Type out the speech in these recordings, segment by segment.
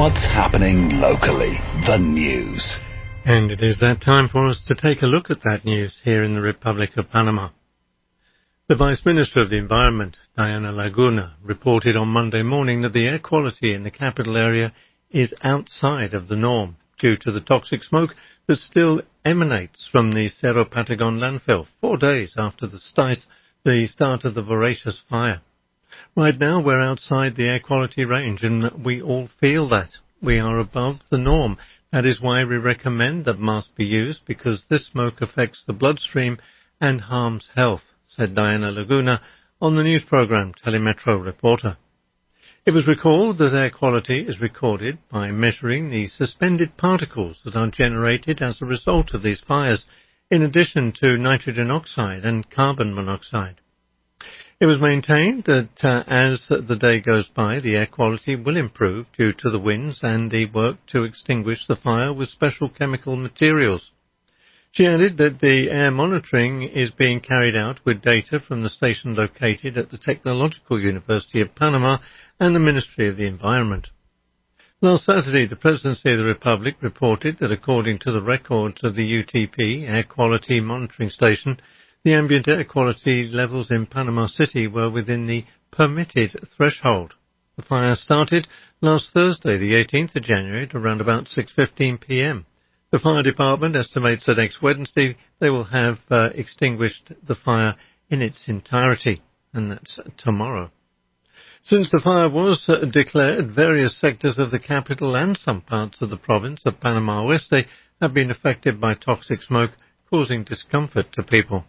What's happening locally? The news. And it is that time for us to take a look at that news here in the Republic of Panama. The Vice Minister of the Environment, Diana Laguna, reported on Monday morning that the air quality in the capital area is outside of the norm due to the toxic smoke that still emanates from the Cerro Patagon landfill 4 days after the start of the voracious fire. Right now we're outside the air quality range and we all feel that. We are above the norm. That is why we recommend that masks be used, because this smoke affects the bloodstream and harms health, said Diana Laguna on the news program Telemetro Reporter. It was recalled that air quality is recorded by measuring the suspended particles that are generated as a result of these fires, in addition to nitrogen oxide and carbon monoxide. It was maintained that as the day goes by, the air quality will improve due to the winds and the work to extinguish the fire with special chemical materials. She added that the air monitoring is being carried out with data from the station located at the Technological University of Panama and the Ministry of the Environment. Last Saturday, the Presidency of the Republic reported that according to the records of the UTP Air Quality Monitoring Station, the ambient air quality levels in Panama City were within the permitted threshold. The fire started last Thursday, the 18th of January, at around about 6:15 p.m. The fire department estimates that next Wednesday they will have extinguished the fire in its entirety, and that's tomorrow. Since the fire was declared, various sectors of the capital and some parts of the province of Panama Oeste have been affected by toxic smoke, causing discomfort to people.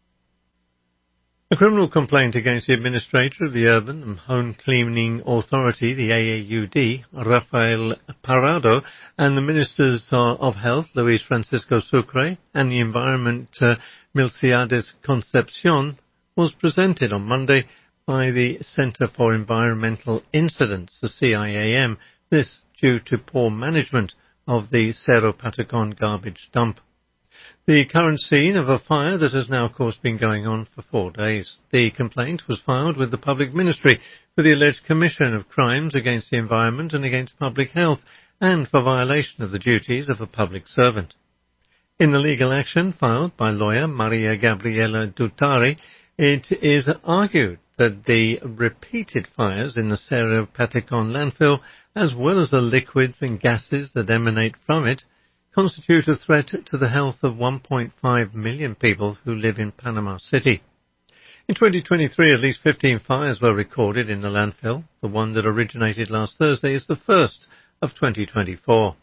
A criminal complaint against the administrator of the Urban and Home Cleaning Authority, the AAUD, Rafael Parado, and the Ministers of Health, Luis Francisco Sucre, and the Environment, Milciades Concepcion, was presented on Monday by the Center for Environmental Incidents, the CIAM, this due to poor management of the Cerro Patagon garbage dump. The current scene of a fire that has now, of course, been going on for 4 days. The complaint was filed with the Public Ministry for the alleged commission of crimes against the environment and against public health, and for violation of the duties of a public servant. In the legal action filed by lawyer Maria Gabriela Dutari, it is argued that the repeated fires in the Cerro Patagon landfill, as well as the liquids and gases that emanate from it, constitute a threat to the health of 1.5 million people who live in Panama City. In 2023, at least 15 fires were recorded in the landfill. The one that originated last Thursday is the first of 2024.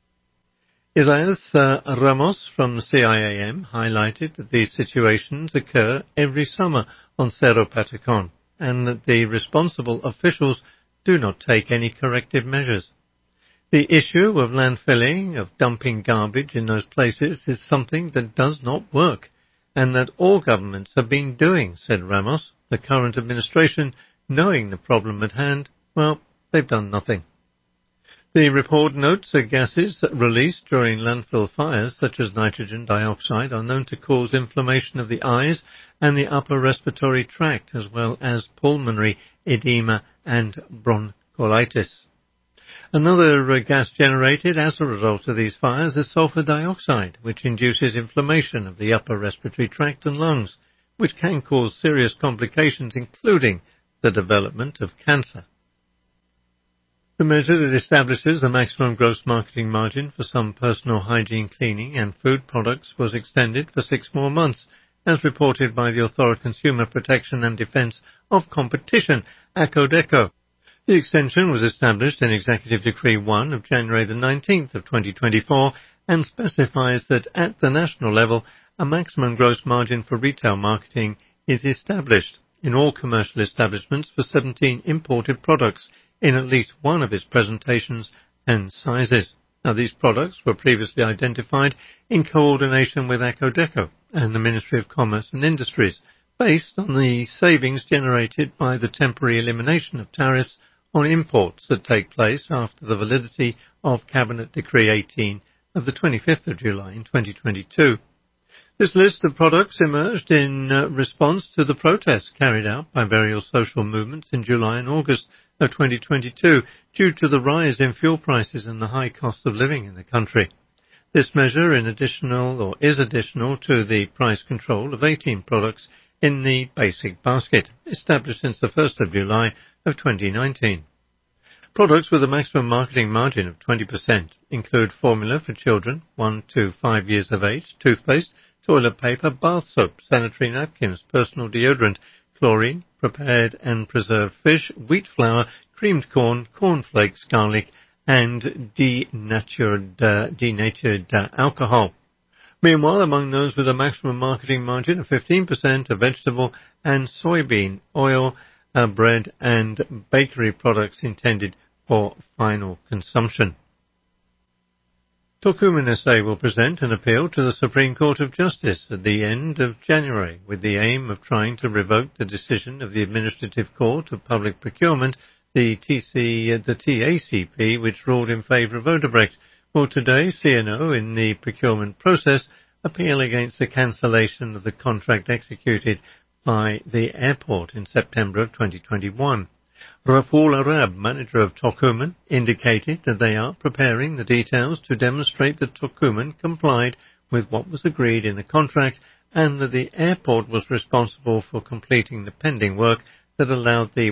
Isaias Ramos from the CIAM highlighted that these situations occur every summer on Cerro Patagon and that the responsible officials do not take any corrective measures. The issue of landfilling, of dumping garbage in those places, is something that does not work, and that all governments have been doing, said Ramos. The current administration, knowing the problem at hand, well, they've done nothing. The report notes that gases released during landfill fires, such as nitrogen dioxide, are known to cause inflammation of the eyes and the upper respiratory tract, as well as pulmonary edema and bronchiolitis. Another gas generated as a result of these fires is sulfur dioxide, which induces inflammation of the upper respiratory tract and lungs, which can cause serious complications, including the development of cancer. The measure that establishes the maximum gross marketing margin for some personal hygiene, cleaning and food products was extended for 6 more months, as reported by the Authority Consumer Protection and Defence of Competition, ACODECO. The extension was established in Executive Decree 1 of January the 19th of 2024 and specifies that at the national level, a maximum gross margin for retail marketing is established in all commercial establishments for 17 imported products in at least one of its presentations and sizes. Now, these products were previously identified in coordination with ACODECO and the Ministry of Commerce and Industries, based on the savings generated by the temporary elimination of tariffs on imports that take place after the validity of Cabinet Decree 18 of the 25th of July in 2022. This list of products emerged in response to the protests carried out by various social movements in July and August of 2022 due to the rise in fuel prices and the high cost of living in the country. This measure is additional to the price control of 18 products in the basic basket, established since the 1st of July of 2019. Products with a maximum marketing margin of 20% include formula for children 1 to 5 years of age, toothpaste, toilet paper, bath soap, sanitary napkins, personal deodorant, chlorine, prepared and preserved fish, wheat flour, creamed corn, cornflakes, garlic, and denatured alcohol. Meanwhile, among those with a maximum marketing margin of 15% are vegetable and soybean oil, bread and bakery products intended for final consumption. Tokumen SA will present an appeal to the Supreme Court of Justice at the end of January with the aim of trying to revoke the decision of the Administrative Court of Public Procurement, the TACP, which ruled in favour of Odebrecht. Will today CNO in the procurement process appeal against the cancellation of the contract executed by the airport in September of 2021. Rafoul Arab, manager of Tokumen, indicated that they are preparing the details to demonstrate that Tokumen complied with what was agreed in the contract and that the airport was responsible for completing the pending work that allowed the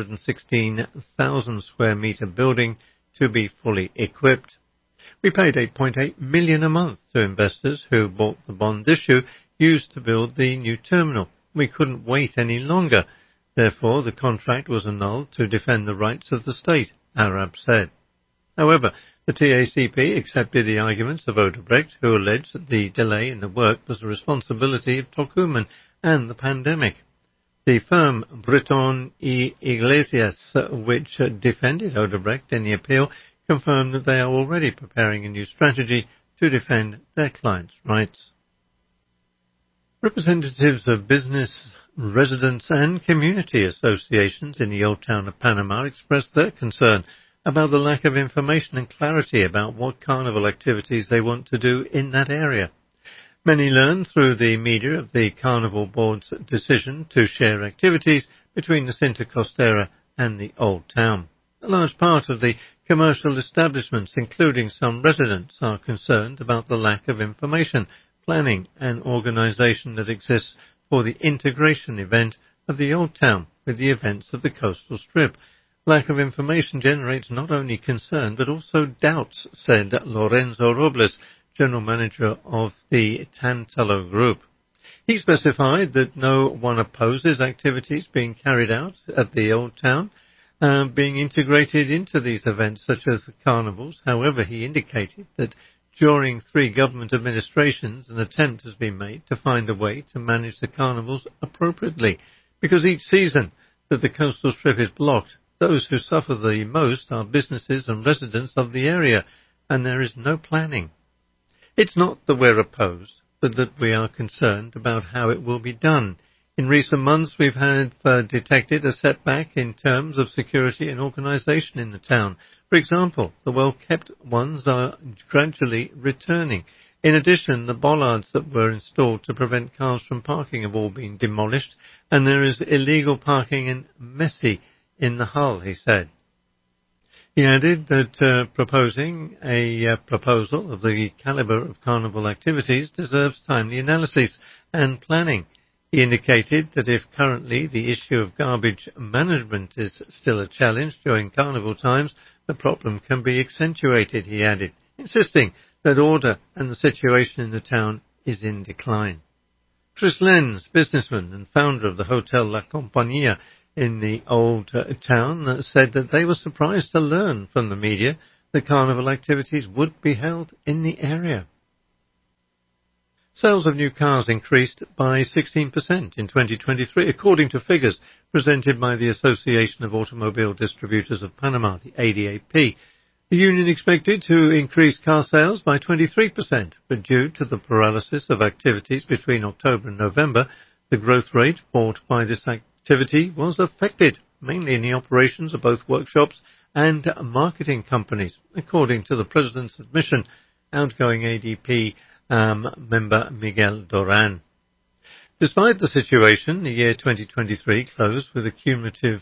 116,000 square metre building to be fully equipped. We paid $8.8 million a month to investors who bought the bond issue used to build the new terminal. We couldn't wait any longer. Therefore, the contract was annulled to defend the rights of the state, Arab said. However, the TACP accepted the arguments of Odebrecht, who alleged that the delay in the work was the responsibility of Tokumen and the pandemic. The firm Breton y Iglesias, which defended Odebrecht in the appeal, confirmed that they are already preparing a new strategy to defend their clients' rights. Representatives of business, residents and community associations in the Old Town of Panama expressed their concern about the lack of information and clarity about what carnival activities they want to do in that area. Many learned through the media of the Carnival Board's decision to share activities between the Cinta Costera and the Old Town. A large part of the commercial establishments, including some residents, are concerned about the lack of information, planning and organisation that exists for the integration event of the Old Town with the events of the coastal strip. Lack of information generates not only concern but also doubts, said Lorenzo Robles, General Manager of the Tantalo Group. He specified that no one opposes activities being carried out at the Old Town, being integrated into these events such as the carnivals. However, he indicated that during 3 government administrations an attempt has been made to find a way to manage the carnivals appropriately, because each season that the coastal strip is blocked, those who suffer the most are businesses and residents of the area, and there is no planning. It's not that we're opposed, but that we are concerned about how it will be done. In recent months, we've detected a setback in terms of security and organisation in the town. For example, the well-kept ones are gradually returning. In addition, the bollards that were installed to prevent cars from parking have all been demolished, and there is illegal parking in Messi in the Hull, he said. He added that proposing a proposal of the calibre of carnival activities deserves timely analysis and planning. He indicated that if currently the issue of garbage management is still a challenge during carnival times, the problem can be accentuated, he added, insisting that order and the situation in the town is in decline. Chris Lenz, businessman and founder of the Hotel La Compañía in the Old Town, said that they were surprised to learn from the media that carnival activities would be held in the area. Sales of new cars increased by 16% in 2023, according to figures presented by the Association of Automobile Distributors of Panama, the ADAP. The union expected to increase car sales by 23%, but due to the paralysis of activities between October and November, the growth rate brought by this activity was affected, mainly in the operations of both workshops and marketing companies. According to the President's admission, outgoing ADP member Miguel Doran. Despite the situation, the year 2023 closed with a cumulative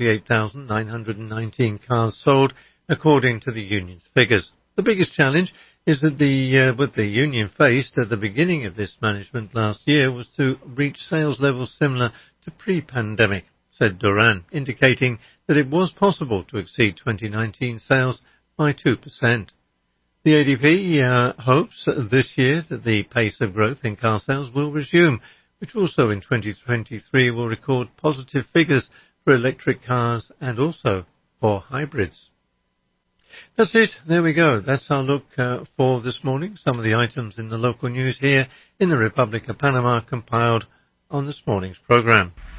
48,919 cars sold, according to the union's figures. The biggest challenge is that what the union faced at the beginning of this management last year was to reach sales levels similar to pre-pandemic, said Doran, indicating that it was possible to exceed 2019 sales by 2%. The ADP hopes this year that the pace of growth in car sales will resume, which also in 2023 will record positive figures for electric cars and also for hybrids. That's it. There we go. That's our look for this morning. Some of the items in the local news here in the Republic of Panama compiled on this morning's program.